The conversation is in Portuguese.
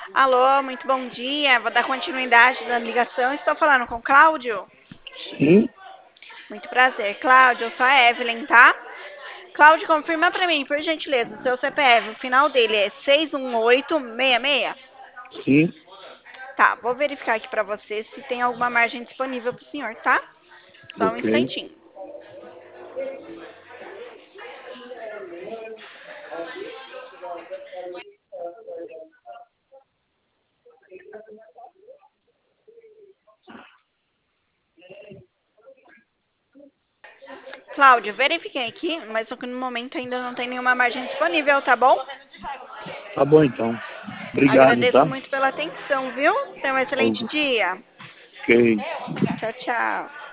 Alô, muito bom dia. Vou dar continuidade na ligação. Estou falando com o Cláudio? Sim, Muito prazer, Cláudio. Eu sou a Evelyn, tá? Cláudio, confirma para mim, por gentileza, o seu CPF. O final dele é 61866. sim, Tá, vou verificar aqui para você se tem alguma margem disponível para o senhor, tá? Só um ok. instantinho. Cláudio, verifiquei aqui, mas só que no momento ainda não tem nenhuma margem disponível, tá bom? Tá bom então. Obrigado, Agradeço tá? muito pela atenção, viu? Tenha um excelente dia. Ok. Tchau, tchau.